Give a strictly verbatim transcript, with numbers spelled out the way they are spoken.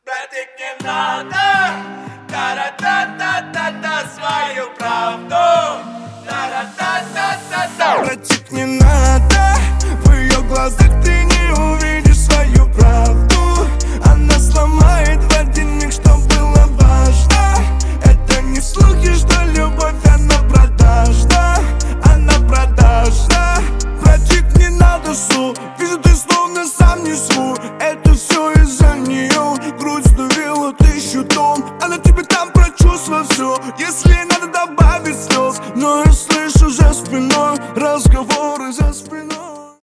Братик, не надо, та-ра-та-та-та-та, свою правду, та-ра-та-та-та-та. Братик, не надо.